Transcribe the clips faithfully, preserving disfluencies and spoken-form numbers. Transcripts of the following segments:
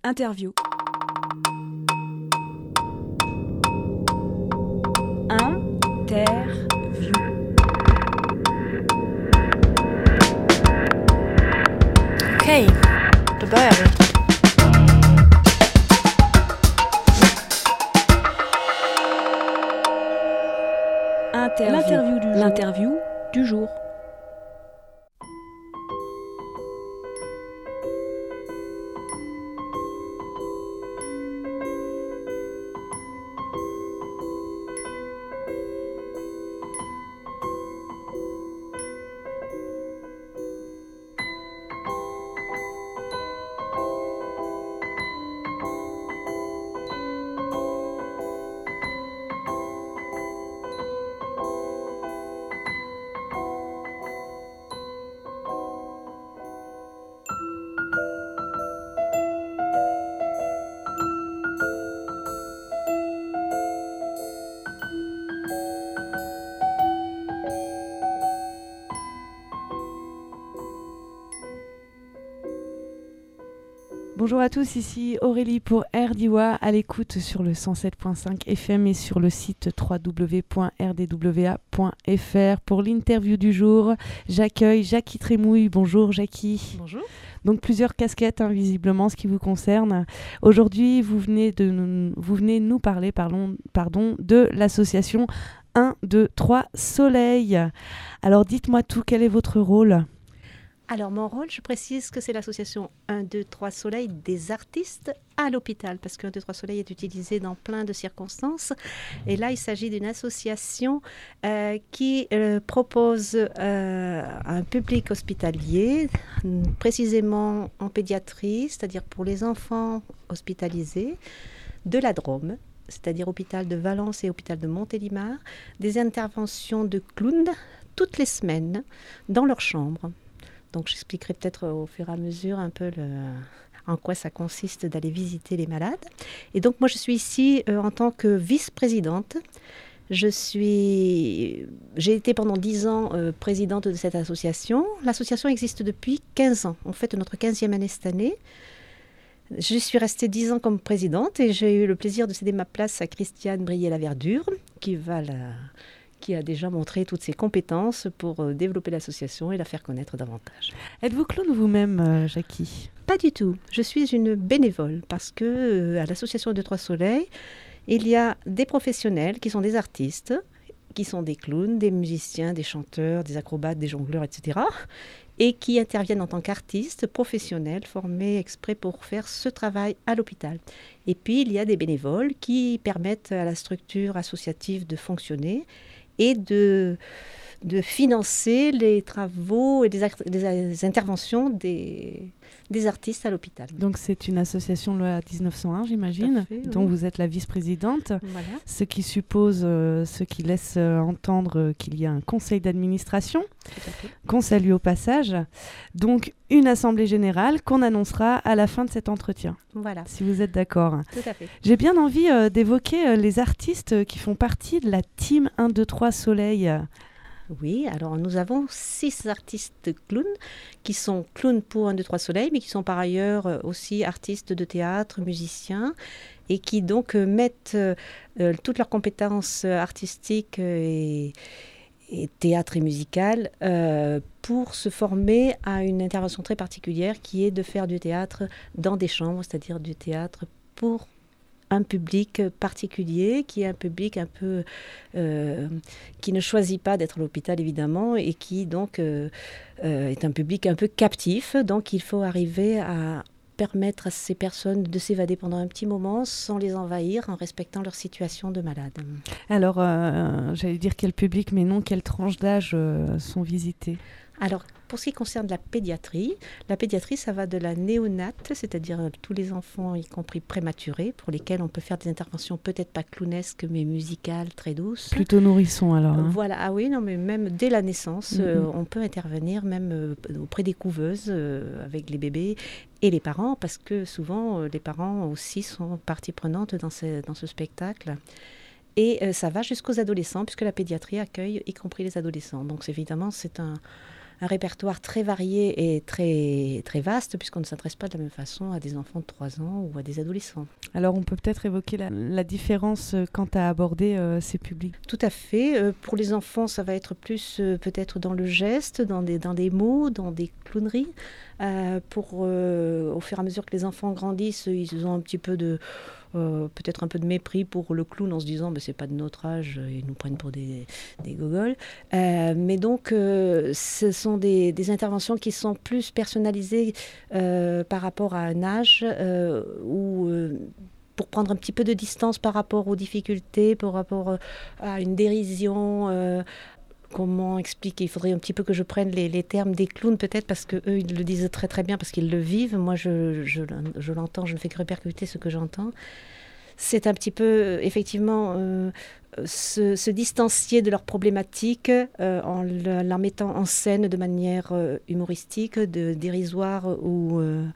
Interview. Interview. Okej, då börjar vi. Interview. L'interview du jour. L'interview du jour. Bonjour à tous, ici Aurélie pour Erdiwa, à l'écoute sur le cent sept virgule cinq F M et sur le site w w w point r d w a point f r. Pour l'interview du jour, j'accueille Jackie Trémouille. Bonjour Jackie. Bonjour. Donc plusieurs casquettes, hein, visiblement, ce qui vous concerne. Aujourd'hui, vous venez, de nous, vous venez nous parler pardon, pardon, de l'association un, deux, trois Soleil. Alors dites-moi tout, quel est votre rôle ? Alors, mon rôle, je précise que c'est l'association un, deux, trois Soleil des artistes à l'hôpital, parce que un, deux, trois Soleil est utilisé dans plein de circonstances. Et là, il s'agit d'une association euh, qui euh, propose euh, à un public hospitalier, précisément en pédiatrie, c'est-à-dire pour les enfants hospitalisés, de la Drôme, c'est-à-dire hôpital de Valence et hôpital de Montélimar, des interventions de clowns toutes les semaines dans leur chambre. Donc, j'expliquerai peut-être au fur et à mesure un peu le, en quoi ça consiste d'aller visiter les malades. Et donc, moi, je suis ici euh, en tant que vice-présidente. Je suis, j'ai été pendant dix ans euh, présidente de cette association. L'association existe depuis quinze ans. On fête notre quinzième année cette année. Je suis restée dix ans comme présidente et j'ai eu le plaisir de céder ma place à Christiane Brier-Laverdure, qui va la... qui a déjà montré toutes ses compétences pour euh, développer l'association et la faire connaître davantage. Êtes-vous clown vous-même, euh, Jackie ? Pas du tout. Je suis une bénévole parce que euh, à l'association un, deux, trois Soleil, il y a des professionnels qui sont des artistes, qui sont des clowns, des musiciens, des chanteurs, des acrobates, des jongleurs, et cetera, et qui interviennent en tant qu'artistes professionnels formés exprès pour faire ce travail à l'hôpital. Et puis, il y a des bénévoles qui permettent à la structure associative de fonctionner et de, de financer les travaux et les, act- les interventions des, des artistes à l'hôpital. Donc c'est une association loi dix-neuf cent un, j'imagine, Tout à fait, dont oui. vous êtes la vice-présidente, Voilà. ce qui suppose, euh, ce qui laisse euh, entendre euh, qu'il y a un conseil d'administration, Tout à fait. qu'on salue au passage, donc une assemblée générale qu'on annoncera à la fin de cet entretien, Voilà, si vous êtes d'accord. tout à fait. J'ai bien envie euh, d'évoquer euh, les artistes euh, qui font partie de la team un, deux, trois Soleil. Oui, alors nous avons six artistes clowns qui sont clowns pour un, deux, trois Soleil, mais qui sont par ailleurs euh, aussi artistes de théâtre, musiciens, et qui donc euh, mettent euh, euh, toutes leurs compétences euh, artistiques euh, et, et théâtre et musical euh, pour se former à une intervention très particulière qui est de faire du théâtre dans des chambres, c'est-à-dire du théâtre pour un public particulier, qui est un public un peu euh, qui ne choisit pas d'être à l'hôpital évidemment et qui donc euh, euh, est un public un peu captif. Donc il faut arriver à permettre à ces personnes de s'évader pendant un petit moment sans les envahir, en respectant leur situation de malade. Alors, euh, j'allais dire quel public, mais non, quelles tranches d'âge euh, sont visitées ? Alors, pour ce qui concerne la pédiatrie, la pédiatrie, ça va de la néonate, c'est-à-dire euh, tous les enfants, y compris prématurés, pour lesquels on peut faire des interventions peut-être pas clownesques, mais musicales, très douces. Plutôt nourrissons alors. Euh, Hein. Voilà, ah oui, non, mais même dès la naissance, Mhm. euh, on peut intervenir même euh, auprès des couveuses euh, avec les bébés et les parents, parce que souvent, euh, les parents aussi sont partie prenante dans ce, dans ce spectacle. Et euh, ça va jusqu'aux adolescents, puisque la pédiatrie accueille y compris les adolescents. Donc évidemment, c'est un, un répertoire très varié et très, très vaste, puisqu'on ne s'adresse pas de la même façon à des enfants de trois ans ou à des adolescents. Alors, on peut peut-être évoquer la, la différence euh, quant à aborder euh, ces publics. Tout à fait. Euh, pour les enfants, ça va être plus euh, peut-être dans le geste, dans des, dans des mots, dans des clowneries. Euh, pour, euh, au fur et à mesure que les enfants grandissent, ils ont un petit peu de... Euh, peut-être un peu de mépris pour le clown en se disant bah, c'est pas de notre âge, ils nous prennent pour des, des gogoles. Euh, mais donc euh, ce sont des, des interventions qui sont plus personnalisées euh, par rapport à un âge euh, ou euh, pour prendre un petit peu de distance par rapport aux difficultés, par rapport à une dérision. Euh, Comment expliquer? Il faudrait un petit peu que je prenne les, les termes des clowns peut-être parce qu'eux, ils le disent très très bien parce qu'ils le vivent. Moi, je, je, je l'entends, je ne fais que répercuter ce que j'entends. C'est un petit peu, effectivement, euh, se, se distancier de leurs problématiques euh, en le, la mettant en scène de manière euh, humoristique, de, dérisoire ou, euh,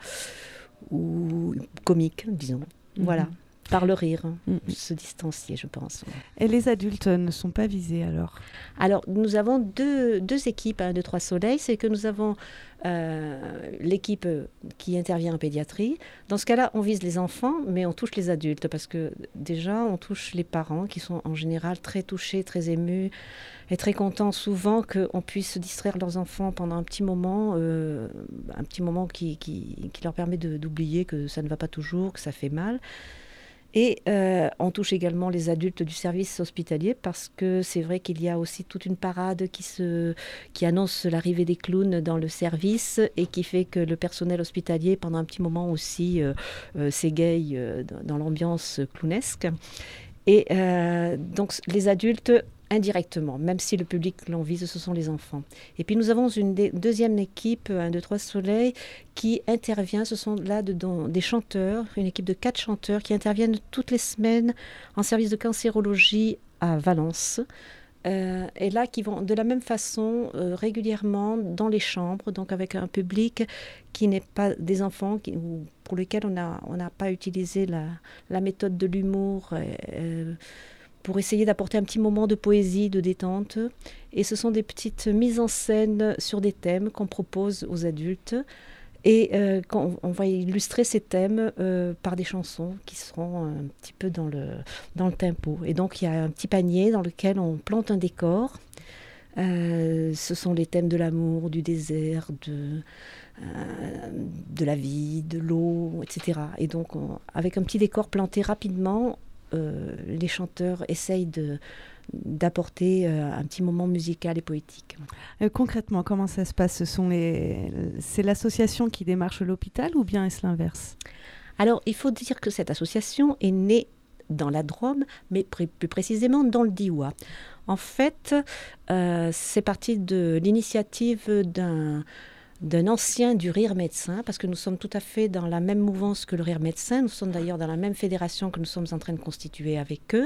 ou comique, disons. Mm-hmm. Voilà. Par le rire, mmh. se distancier, je pense. Et les adultes ne sont pas visés alors? Alors, nous avons deux, deux équipes, un, deux, trois soleils. C'est que nous avons euh, l'équipe qui intervient en pédiatrie. Dans ce cas-là, on vise les enfants, mais on touche les adultes parce que déjà, on touche les parents qui sont en général très touchés, très émus et très contents souvent qu'on puisse distraire leurs enfants pendant un petit moment, euh, un petit moment qui, qui, qui leur permet de, d'oublier que ça ne va pas toujours, que ça fait mal. Et euh, on touche également les adultes du service hospitalier parce que c'est vrai qu'il y a aussi toute une parade qui, se, qui annonce l'arrivée des clowns dans le service et qui fait que le personnel hospitalier, pendant un petit moment aussi, euh, euh, s'égaye euh, dans, dans l'ambiance clownesque. Et euh, donc les adultes, indirectement, même si le public que l'on vise, ce sont les enfants. Et puis nous avons une dé- deuxième équipe, un, deux, trois soleils, qui intervient, ce sont là dedans, des chanteurs, une équipe de quatre chanteurs qui interviennent toutes les semaines en service de cancérologie à Valence. Euh, et là, qui vont de la même façon euh, régulièrement dans les chambres, donc avec un public qui n'est pas des enfants, qui, ou pour lesquels on n'a on n'a pas utilisé la, la méthode de l'humour, euh, pour essayer d'apporter un petit moment de poésie, de détente. Et ce sont des petites mises en scène sur des thèmes qu'on propose aux adultes. Et euh, quand on va illustrer ces thèmes euh, par des chansons qui seront un petit peu dans le, dans le tempo. Et donc il y a un petit panier dans lequel on plante un décor. Euh, ce sont les thèmes de l'amour, du désert, de, euh, de la vie, de l'eau, et cetera. Et donc on, avec un petit décor planté rapidement, Euh, les chanteurs essayent de, d'apporter euh, un petit moment musical et poétique. Euh, concrètement, comment ça se passe? Ce sont les... C'est l'association qui démarche l'hôpital ou bien est-ce l'inverse? Alors, il faut dire que cette association est née dans la Drôme, mais pr- plus précisément dans le Diois. En fait, euh, c'est parti de l'initiative d'un... d'un ancien du Rire Médecin, parce que nous sommes tout à fait dans la même mouvance que le Rire Médecin. Nous sommes d'ailleurs dans la même fédération que nous sommes en train de constituer avec eux,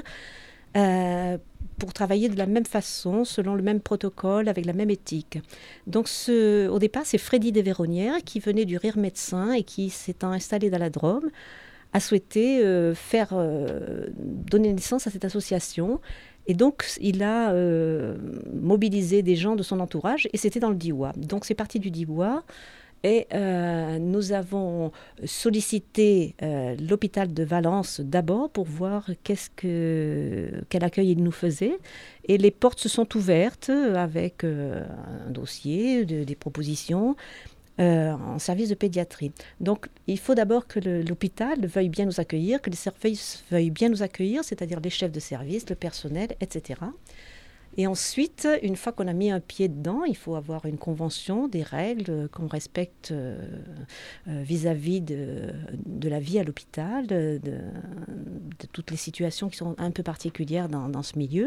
euh, pour travailler de la même façon, selon le même protocole, avec la même éthique. Donc ce, au départ, c'est Freddy Desvéronnières qui venait du Rire Médecin et qui, s'étant installé dans la Drôme, a souhaité euh, faire, euh, donner naissance à cette association. Et donc, il a euh, mobilisé des gens de son entourage, et c'était dans le Diois. Donc, c'est parti du Diois, et euh, nous avons sollicité euh, l'hôpital de Valence d'abord pour voir qu'est-ce que, quel accueil il nous faisait. Et les portes se sont ouvertes avec euh, un dossier, de, des propositions, Euh, en service de pédiatrie. Donc, il faut d'abord que le, l'hôpital veuille bien nous accueillir, que les services veuillent bien nous accueillir, c'est-à-dire les chefs de service, le personnel, et cetera. Et ensuite, une fois qu'on a mis un pied dedans, il faut avoir une convention, des règles qu'on respecte euh, euh, vis-à-vis de, de la vie à l'hôpital, de, de, de toutes les situations qui sont un peu particulières dans, dans ce milieu.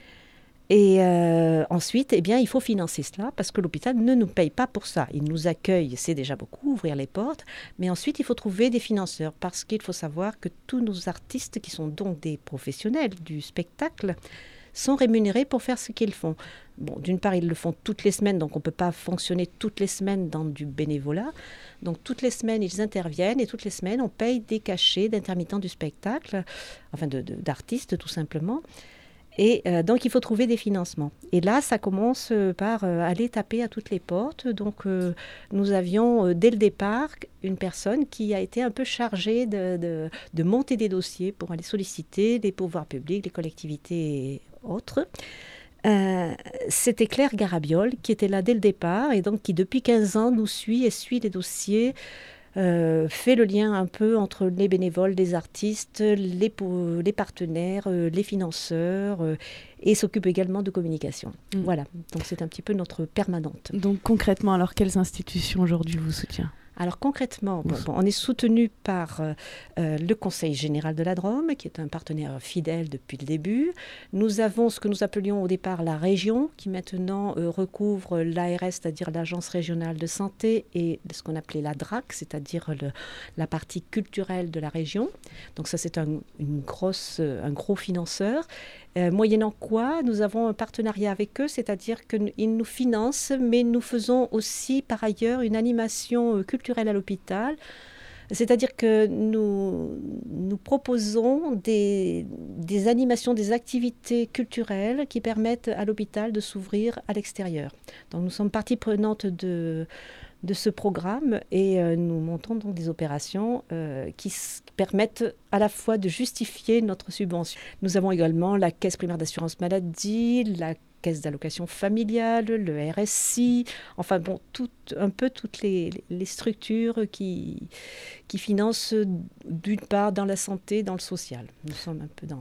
Et euh, ensuite, eh bien, il faut financer cela parce que l'hôpital ne nous paye pas pour ça. Il nous accueille, c'est déjà beaucoup, ouvrir les portes. Mais ensuite, il faut trouver des financeurs parce qu'il faut savoir que tous nos artistes, qui sont donc des professionnels du spectacle, sont rémunérés pour faire ce qu'ils font. Bon, d'une part, ils le font toutes les semaines, donc on ne peut pas fonctionner toutes les semaines dans du bénévolat. Donc toutes les semaines, ils interviennent et toutes les semaines, on paye des cachets d'intermittents du spectacle, enfin de, de, d'artistes tout simplement. Et euh, donc, il faut trouver des financements. Et là, ça commence euh, par euh, aller taper à toutes les portes. Donc, euh, nous avions, euh, dès le départ, une personne qui a été un peu chargée de, de, de monter des dossiers pour aller solliciter les pouvoirs publics, les collectivités et autres. Euh, c'était Claire Garabiol qui était là dès le départ et donc qui, depuis quinze ans, nous suit et suit les dossiers. Euh, fait le lien un peu entre les bénévoles, les artistes, les, les partenaires, euh, les financeurs euh, et s'occupe également de communication. Mmh. Voilà, donc c'est un petit peu notre permanente. Donc concrètement, alors quelles institutions aujourd'hui vous soutiennent ? Alors concrètement, bon, bon, on est soutenu par euh, euh, le Conseil général de la Drôme, qui est un partenaire fidèle depuis le début. Nous avons ce que nous appelions au départ la région, qui maintenant euh, recouvre l'A R S, c'est-à-dire l'Agence régionale de santé, et ce qu'on appelait la D R A C, c'est-à-dire le, la partie culturelle de la région. Donc ça, c'est un, une grosse, un gros financeur. Euh, moyennant quoi, nous avons un partenariat avec eux, c'est-à-dire qu'ils nous financent, mais nous faisons aussi par ailleurs une animation euh, culturelle à l'hôpital. C'est-à-dire que nous, nous proposons des, des animations, des activités culturelles qui permettent à l'hôpital de s'ouvrir à l'extérieur. Donc nous sommes partie prenante de... de ce programme et euh, nous montons donc des opérations euh, qui s- permettent à la fois de justifier notre subvention. Nous avons également la caisse primaire d'assurance maladie, la caisse d'allocation familiale, le R S I, enfin bon, tout, un peu toutes les, les structures qui, qui financent d'une part dans la santé, dans le social. Nous sommes un peu dans...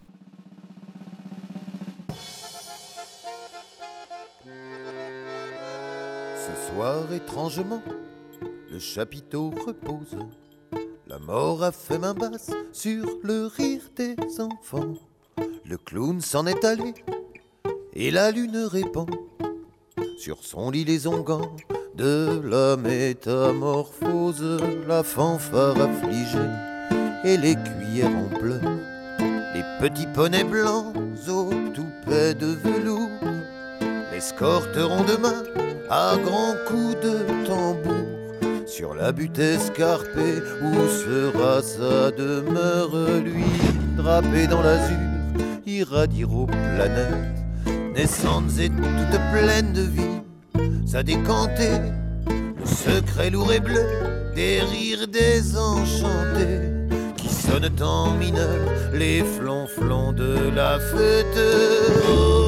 Ce soir, étrangement, le chapiteau repose. La mort a fait main basse sur le rire des enfants. Le clown s'en est allé et la lune répand sur son lit les onguents de la métamorphose. La fanfare affligée et les cuillères en pleurs, les petits poneys blancs aux toupets de velours l'escorteront demain à grands coups de tambour sur la butte escarpée où sera sa demeure. Lui, drapé dans l'azur, irradier aux planètes naissantes et toutes pleines de vie, ça décantait le secret lourd et bleu des rires désenchantés qui sonnent en mineur les flonflons de la fête. Oh,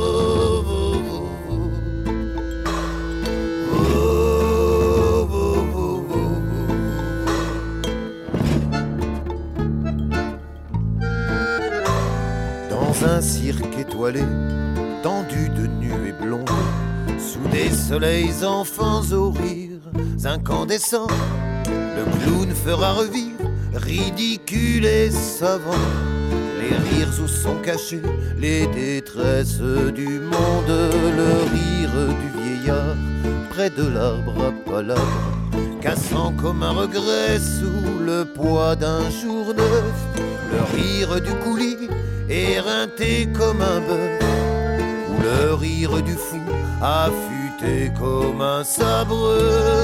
un cirque étoilé, tendu de nuées blondes, sous des soleils enfants aux rires incandescents, le clown fera revivre, ridicule et savant, les rires où sont cachés les détresses du monde, le rire du vieillard près de l'arbre à palabres, cassant comme un regret sous le poids d'un jour neuf, le rire du coulis éreinté comme un bœuf, ou le rire du fou affûté comme un sabre.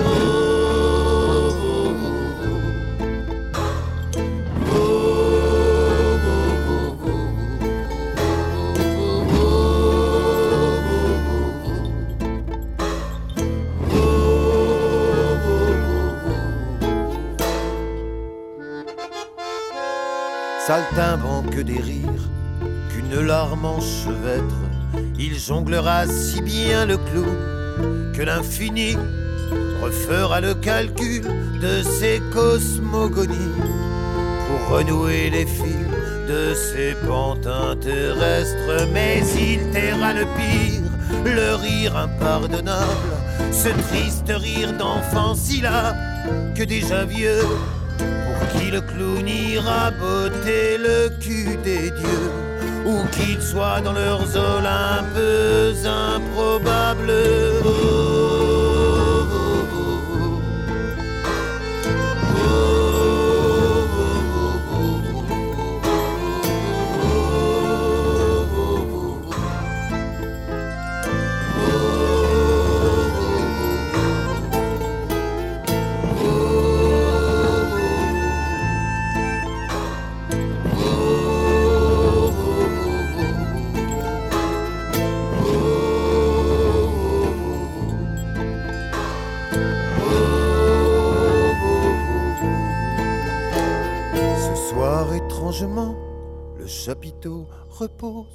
Saltimbanque des rires, qu'une larme enchevêtre, il jonglera si bien le clown que l'infini refera le calcul de ses cosmogonies pour renouer les fils de ses pantins terrestres. Mais il taira le pire, le rire impardonnable, ce triste rire d'enfant si là que déjà vieux, pour qui le clown ira botter le cul des dieux, ou qu'ils soient dans leurs Olympes improbables. Oh, oh, oh, oh. soir, étrangement, le chapiteau repose.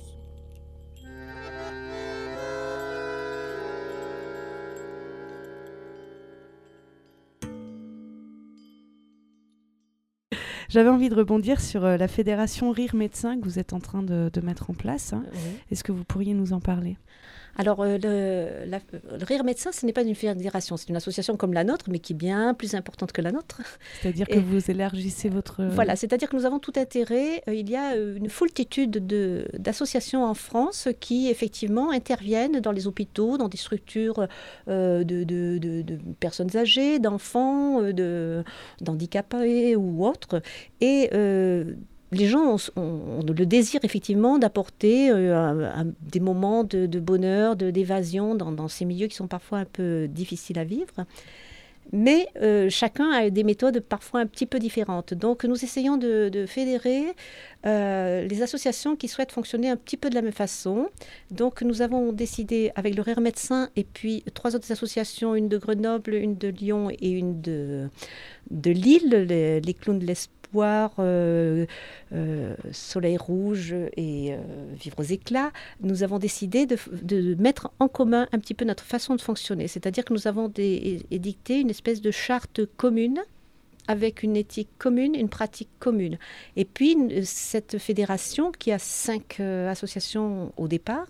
J'avais envie de rebondir sur euh, la fédération Rire Médecin que vous êtes en train de, de mettre en place. Hein. Oui. Est-ce que vous pourriez nous en parler ? Alors, euh, le, la, le Rire Médecin, ce n'est pas une fédération, c'est une association comme la nôtre, mais qui est bien plus importante que la nôtre. C'est-à-dire Et que vous élargissez votre... Voilà, c'est-à-dire que nous avons tout intérêt. Euh, il y a euh, une foultitude de, d'associations en France qui, effectivement, interviennent dans les hôpitaux, dans des structures euh, de, de, de, de personnes âgées, d'enfants, euh, de, d'handicapés ou autres. Et... Euh, les gens ont, ont, ont le désir effectivement d'apporter euh, un, un, des moments de, de bonheur, de, d'évasion dans, dans ces milieux qui sont parfois un peu difficiles à vivre. Mais euh, chacun a des méthodes parfois un petit peu différentes. Donc nous essayons de, de fédérer euh, les associations qui souhaitent fonctionner un petit peu de la même façon. Donc nous avons décidé avec le Rire Médecin et puis trois autres associations, une de Grenoble, une de Lyon et une de, de Lille, les, les clowns de l'espoir. Euh, euh, Soleil Rouge et euh, Vivre aux éclats, nous avons décidé de, de mettre en commun un petit peu notre façon de fonctionner. C'est-à-dire que nous avons des, édicté une espèce de charte commune avec une éthique commune, une pratique commune. Et puis, cette fédération qui a cinq euh, associations au départ,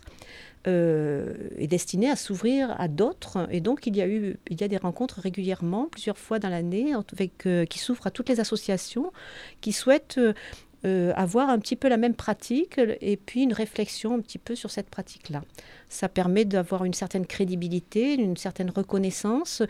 Euh, est destinée à s'ouvrir à d'autres. Et donc, il y a eu, il y a des rencontres régulièrement, plusieurs fois dans l'année, avec, euh, qui s'ouvrent à toutes les associations qui souhaitent euh, euh, avoir un petit peu la même pratique et puis une réflexion un petit peu sur cette pratique-là. Ça permet d'avoir une certaine crédibilité, une certaine reconnaissance,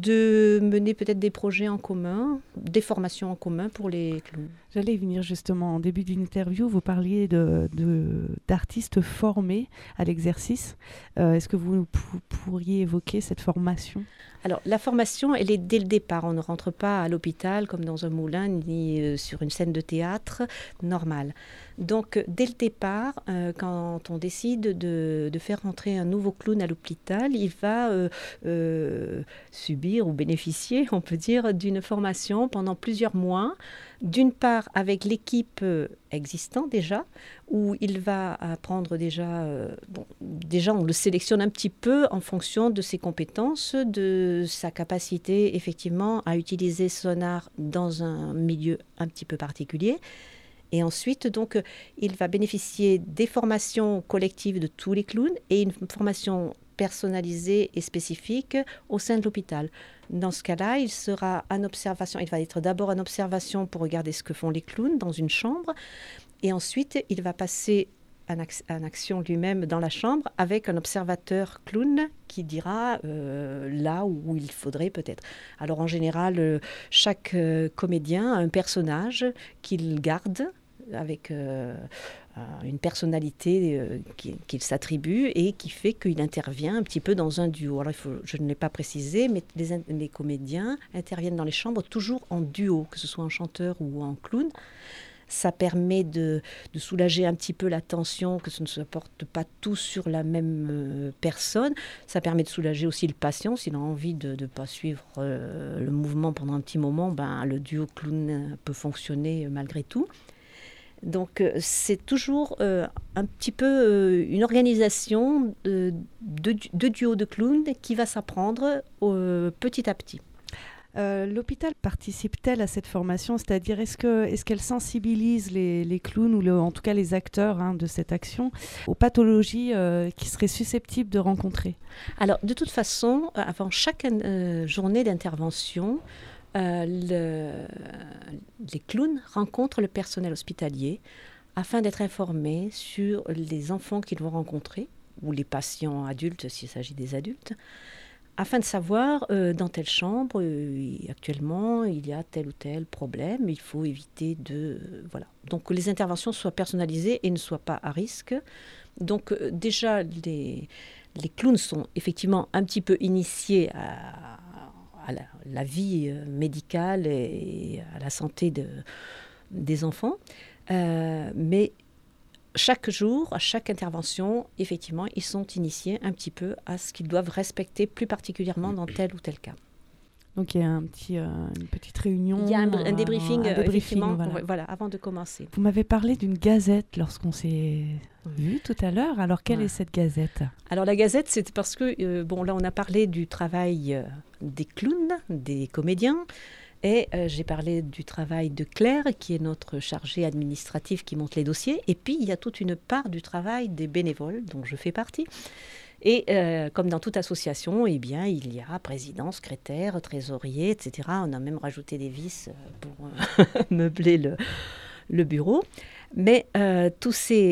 de mener peut-être des projets en commun, des formations en commun pour les clowns. J'allais y venir justement. En début d'interview, vous parliez de, de, d'artistes formés à l'exercice. Euh, est-ce que vous p- pourriez évoquer cette formation ? Alors, la formation, elle est dès le départ. On ne rentre pas à l'hôpital comme dans un moulin, ni euh, sur une scène de théâtre normale. Donc, dès le départ, euh, quand on décide de, de faire rentrer un nouveau clown à l'hôpital, il va euh, euh, subir ou bénéficier, on peut dire, d'une formation pendant plusieurs mois. D'une part, avec l'équipe euh, existante déjà, où il va apprendre déjà... Euh, bon, déjà, on le sélectionne un petit peu en fonction de ses compétences, de sa capacité, effectivement, à utiliser son art dans un milieu un petit peu particulier. Et ensuite, donc, il va bénéficier des formations collectives de tous les clowns et une formation personnalisée et spécifique au sein de l'hôpital. Dans ce cas-là, il sera en observation. Il va être d'abord en observation pour regarder ce que font les clowns dans une chambre. Et ensuite, il va passer en, ac- en action lui-même dans la chambre avec un observateur clown qui dira euh, là où il faudrait peut-être. Alors, en général, euh, chaque euh, comédien a un personnage qu'il garde avec euh, une personnalité euh, qui, qu'il s'attribue et qui fait qu'il intervient un petit peu dans un duo. Alors, il faut, je ne l'ai pas précisé, mais les, les comédiens interviennent dans les chambres toujours en duo, que ce soit en chanteur ou en clown. Ça permet de, de soulager un petit peu la tension, que ce ne se porte pas tous sur la même euh, personne. Ça permet de soulager aussi le patient, s'il a envie de ne pas suivre euh, le mouvement pendant un petit moment, ben, le duo clown peut fonctionner malgré tout. Donc, euh, c'est toujours euh, un petit peu euh, une organisation de, de, de duo de clowns qui va s'apprendre euh, petit à petit. Euh, l'hôpital participe-t-elle à cette formation ? C'est-à-dire, est-ce, que, est-ce qu'elle sensibilise les, les clowns ou le, en tout cas les acteurs hein, de cette action aux pathologies euh, qu'ils seraient susceptibles de rencontrer ? Alors, de toute façon, avant chaque euh, journée d'intervention, Euh, le, les clowns rencontrent le personnel hospitalier afin d'être informés sur les enfants qu'ils vont rencontrer, ou les patients adultes s'il s'agit des adultes, afin de savoir euh, dans telle chambre, euh, actuellement, il y a tel ou tel problème, il faut éviter de... Euh, voilà. Donc que les interventions soient personnalisées et ne soient pas à risque. Donc euh, déjà, les, les clowns sont effectivement un petit peu initiés à... à la, la vie médicale et à la santé de, des enfants. Euh, mais chaque jour, à chaque intervention, effectivement, ils sont initiés un petit peu à ce qu'ils doivent respecter plus particulièrement dans tel ou tel cas. Donc il y a un petit, euh, une petite réunion. Il y a un, un débriefing, un euh, débriefing effectivement, voilà. on- voilà, avant de commencer. Vous m'avez parlé d'une gazette lorsqu'on s'est vu tout à l'heure. Alors quelle Ouais. est cette gazette? Alors la Gazette, c'est parce que, euh, bon, là on a parlé du travail euh, des clowns, des comédiens, et euh, j'ai parlé du travail de Claire, qui est notre chargée administrative qui monte les dossiers, et puis il y a toute une part du travail des bénévoles, dont je fais partie. Et euh, comme dans toute association, eh bien, il y a président, secrétaire, trésorier, et cetera. On a même rajouté des vices euh, pour euh, meubler le, le bureau. Mais euh, tous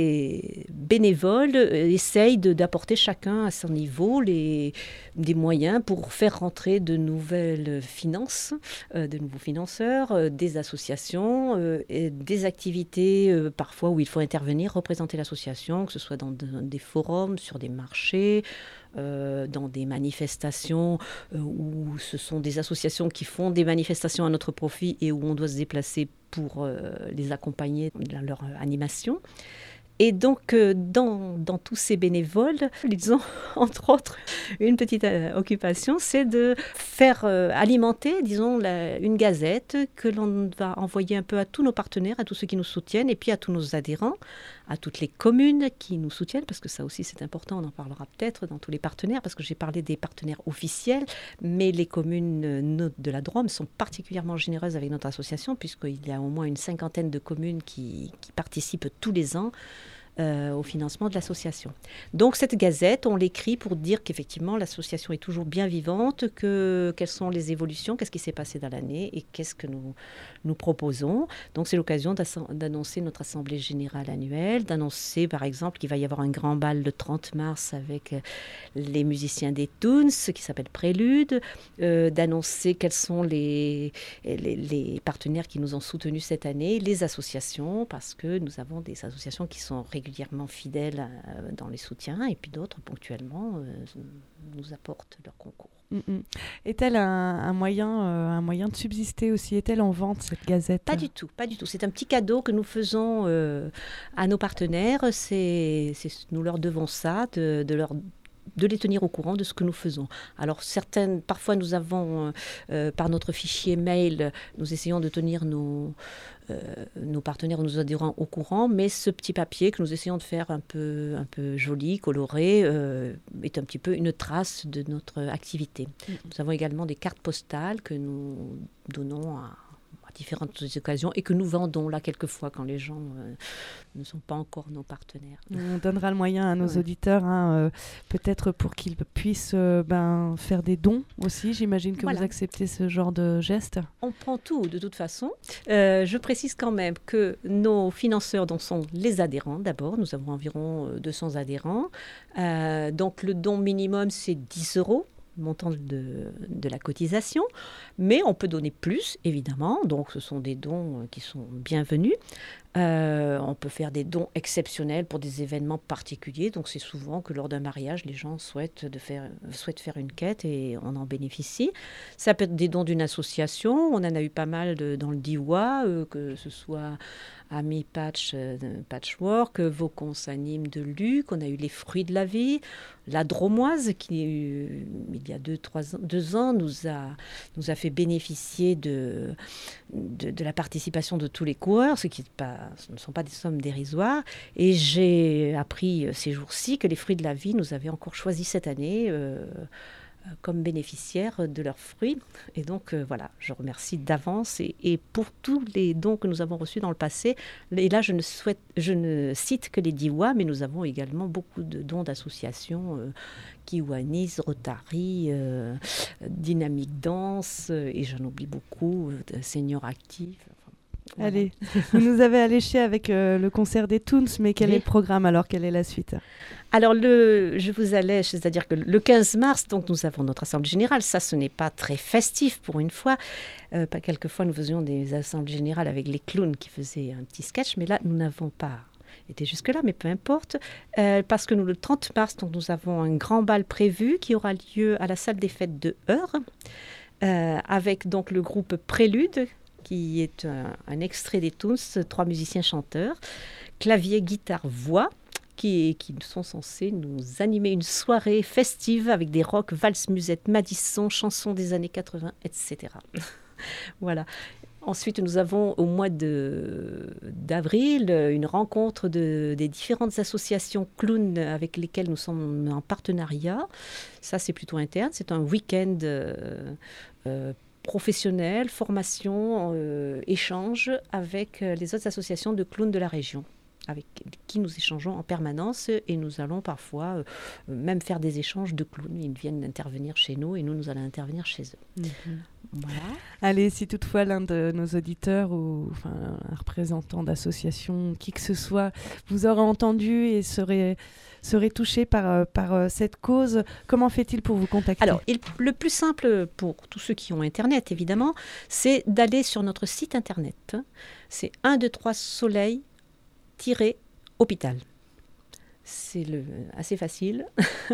ces bénévoles euh, essayent de- d'apporter chacun à son niveau les, des moyens pour faire rentrer de nouvelles finances, euh, de nouveaux financeurs, euh, des associations, euh, et des activités euh, parfois où il faut intervenir, représenter l'association, que ce soit dans de- des forums, sur des marchés, euh, dans des manifestations euh, où ce sont des associations qui font des manifestations à notre profit et où on doit se déplacer pour euh, les accompagner dans leur euh, animation. Et donc, euh, dans, dans tous ces bénévoles, ils ont, entre autres, une petite euh, occupation, c'est de faire euh, alimenter, disons, la- une gazette que l'on va envoyer un peu à tous nos partenaires, à tous ceux qui nous soutiennent, et puis à tous nos adhérents, à toutes les communes qui nous soutiennent, parce que ça aussi c'est important, on en parlera peut-être dans tous les partenaires, parce que j'ai parlé des partenaires officiels, mais les communes euh, no- de la Drôme sont particulièrement généreuses avec notre association, puisqu'il y a au moins une cinquantaine de communes qui, qui participent tous les ans euh, au financement de l'association. Donc cette gazette, on l'écrit pour dire qu'effectivement l'association est toujours bien vivante, que, quelles sont les évolutions, qu'est-ce qui s'est passé dans l'année et qu'est-ce que nous, nous proposons. Donc c'est l'occasion d'assen- d'annoncer notre assemblée générale annuelle, d'annoncer par exemple qu'il va y avoir un grand bal le trente mars avec euh, les musiciens des Toons, qui s'appelle Prélude, euh, d'annoncer quels sont les, les, les partenaires qui nous ont soutenus cette année, les associations, parce que nous avons des associations qui sont régulièrement fidèles euh, dans les soutiens, et puis d'autres ponctuellement euh, nous apportent leur concours. Mm, mm. Est-elle un, un moyen, euh, un moyen de subsister aussi? Est-elle en vente, cette gazette? Pas du tout, pas du tout. C'est un petit cadeau que nous faisons euh, à nos partenaires. C'est, c'est- nous leur devons ça, de, de leur de les tenir au courant de ce que nous faisons. Alors certaines, parfois nous avons, euh, euh, par notre fichier mail, nous essayons de tenir nos, euh, nos partenaires, nos adhérents au courant, mais ce petit papier que nous essayons de faire un peu, un peu joli, coloré, euh, est un petit peu une trace de notre activité. Mm. Nous avons également des cartes postales que nous donnons à à différentes occasions et que nous vendons là quelquefois quand les gens euh, ne sont pas encore nos partenaires. On donnera le moyen à nos Ouais. auditeurs, hein, euh, peut-être pour qu'ils puissent euh, ben, faire des dons aussi. J'imagine que Voilà. vous acceptez ce genre de geste. On prend tout de toute façon. Euh, je précise quand même que nos financeurs donc, sont les adhérents d'abord. Nous avons environ euh, deux cents adhérents. Euh, donc le don minimum c'est dix euros. Montant de, de la cotisation, mais on peut donner plus, évidemment, donc ce sont des dons euh, qui sont bienvenus. Euh, on peut faire des dons exceptionnels pour des événements particuliers, donc c'est souvent que lors d'un mariage, les gens souhaitent, de faire, souhaitent faire une quête et on en bénéficie. Ça peut être des dons d'une association, on en a eu pas mal de- dans le D I W A, euh, que ce soit Ami Patch, euh, Patchwork, Vaucons Anime de Luc, on a eu les Fruits de la Vie, la Dromoise qui, euh, il y a deux, trois ans, deux ans, nous a, nous a fait bénéficier de, de, de la participation de tous les coureurs, ce qui est pas, ce ne sont pas des sommes dérisoires. Et j'ai appris euh, ces jours-ci que les Fruits de la Vie nous avaient encore choisi cette année euh, euh, comme bénéficiaires de leurs fruits. Et donc euh, voilà, je remercie d'avance et, et pour tous les dons que nous avons reçus dans le passé. Et là, je ne, souhaite, je ne cite que les D I W A, mais nous avons également beaucoup de dons d'associations, euh, Kiwanis, Rotary, euh, Dynamique Danse, euh, et j'en oublie beaucoup, euh, de Seniors Actifs. Enfin, voilà. Allez, vous nous avez alléché avec euh, le concert des Toons, mais quel Oui. est le programme alors? Quelle est la suite? Alors, le, je vous allège, c'est-à-dire que le quinze mars, donc, nous avons notre assemblée générale. Ça, ce n'est pas très festif pour une fois. Euh, pas quelquefois, nous faisions des assemblées générales avec les clowns qui faisaient un petit sketch, mais là, nous n'avons pas été jusque-là, mais peu importe. Euh, parce que nous, le trente mars, donc, nous avons un grand bal prévu qui aura lieu à la salle des fêtes de Heure, euh, avec donc le groupe Prélude, qui est un, un extrait des Toons, trois musiciens chanteurs, clavier, guitare, voix, qui, qui sont censés nous animer une soirée festive avec des rock, valses, musettes, Madison, chansons des années quatre-vingts, et cetera. Voilà. Ensuite, nous avons au mois de, d'avril une rencontre de, des différentes associations clowns avec lesquelles nous sommes en partenariat. Ça, c'est plutôt interne. C'est un week-end euh, euh, professionnel, formation, euh, échange avec les autres associations de clowns de la région, avec qui nous échangeons en permanence, et nous allons parfois euh, même faire des échanges de clowns. Ils viennent intervenir chez nous et nous, nous allons intervenir chez eux. Mm-hmm. Voilà. Allez, si toutefois l'un de nos auditeurs ou enfin, un représentant d'association, qui que ce soit, vous aurez entendu et serait, serait touché par, par cette cause, comment fait-il pour vous contacter ? Alors, il, le plus simple pour tous ceux qui ont Internet, évidemment, c'est d'aller sur notre site Internet. C'est un deux trois soleil hôpital. C'est le, assez facile.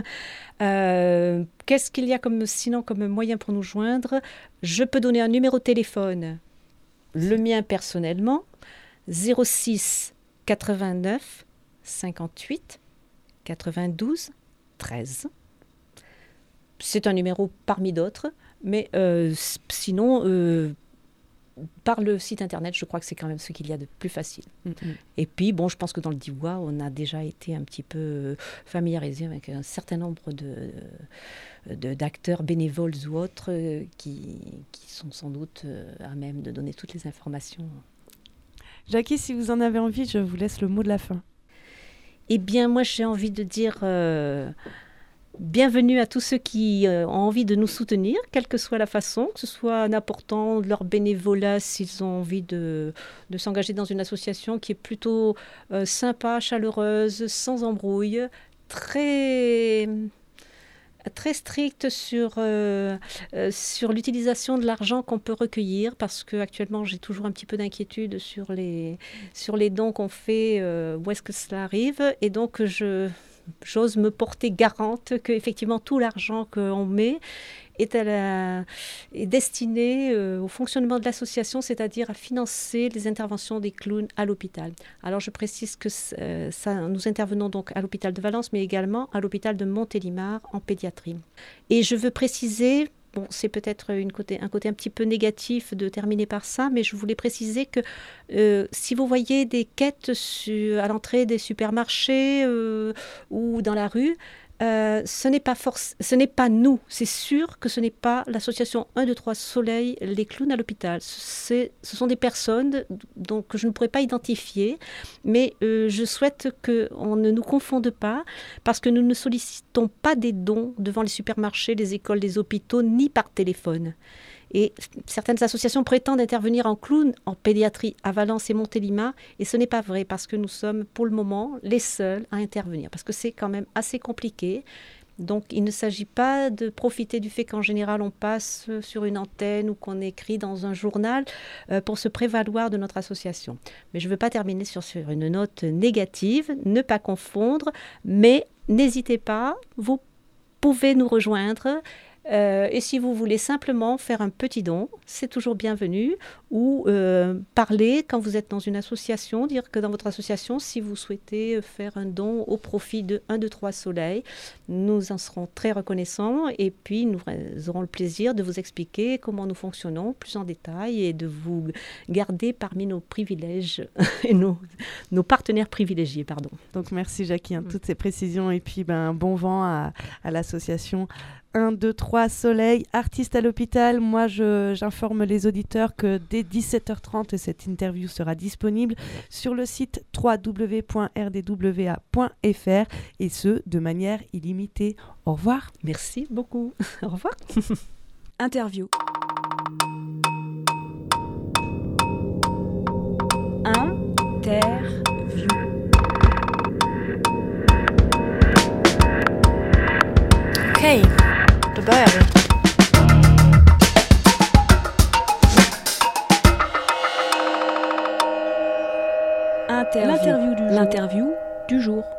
euh, qu'est-ce qu'il y a comme, sinon comme moyen pour nous joindre ? Je peux donner un numéro de téléphone, le mien personnellement, zéro six quatre-vingt-neuf cinquante-huit quatre-vingt-douze treize. C'est un numéro parmi d'autres, mais euh, sinon... Euh, par le site internet, je crois que c'est quand même ce qu'il y a de plus facile. Mm-hmm. Et puis, bon, je pense que dans le Diois, on a déjà été un petit peu familiarisé avec un certain nombre de, de, d'acteurs bénévoles ou autres euh, qui, qui sont sans doute euh, à même de donner toutes les informations. Jackie, si vous en avez envie, je vous laisse le mot de la fin. Eh bien, moi, j'ai envie de dire... Euh, Bienvenue à tous ceux qui euh, ont envie de nous soutenir, quelle que soit la façon, que ce soit en apportant leur bénévolat s'ils ont envie de, de s'engager dans une association qui est plutôt euh, sympa, chaleureuse, sans embrouille, très, très stricte sur, euh, euh, sur l'utilisation de l'argent qu'on peut recueillir, parce qu'actuellement j'ai toujours un petit peu d'inquiétude sur les, sur les dons qu'on fait, euh, où est-ce que cela arrive, et donc je... J'ose me porter garante qu'effectivement tout l'argent qu'on met est, à la, est destiné euh, au fonctionnement de l'association, c'est-à-dire à financer les interventions des clowns à l'hôpital. Alors je précise que euh, ça, nous intervenons donc à l'hôpital de Valence, mais également à l'hôpital de Montélimar en pédiatrie. Et je veux préciser... Bon, c'est peut-être une côté, un côté un petit peu négatif de terminer par ça, mais je voulais préciser que euh, si vous voyez des quêtes sur, à l'entrée des supermarchés euh, ou dans la rue, euh, ce n'est pas forc- ce n'est pas nous. C'est sûr que ce n'est pas l'association un deux trois Soleil, les clowns à l'hôpital. C'est, ce sont des personnes donc, que je ne pourrais pas identifier, mais euh, je souhaite qu'on ne nous confonde pas, parce que nous ne sollicitons pas des dons devant les supermarchés, les écoles, les hôpitaux, ni par téléphone. Et certaines associations prétendent intervenir en clown en pédiatrie à Valence et Montélimar, et ce n'est pas vrai, parce que nous sommes pour le moment les seuls à intervenir, parce que c'est quand même assez compliqué. Donc il ne s'agit pas de profiter du fait qu'en général on passe sur une antenne ou qu'on écrit dans un journal euh, pour se prévaloir de notre association. Mais je ne veux pas terminer sur, sur une note négative, ne pas confondre, mais n'hésitez pas, vous pouvez nous rejoindre. Euh, et si vous voulez simplement faire un petit don, c'est toujours bienvenu, ou euh, parler quand vous êtes dans une association, dire que dans votre association, si vous souhaitez faire un don au profit de un deux trois Soleil, nous en serons très reconnaissants, et puis nous aurons le plaisir de vous expliquer comment nous fonctionnons plus en détail et de vous garder parmi nos privilèges et nos, nos partenaires privilégiés. Pardon. Donc merci Jackie, hein, toutes ces précisions, et puis ben, bon vent à, à l'association un deux trois Soleil, artistes à l'hôpital. Moi, je, j'informe les auditeurs que dès dix-sept heures trente, cette interview sera disponible sur le site w w w point r d w a point f r, et ce, de manière illimitée. Au revoir. Merci beaucoup. Au revoir. Interview. Interview. Okej, då börjar vi. Interview. L'interview du jour. L'interview du jour.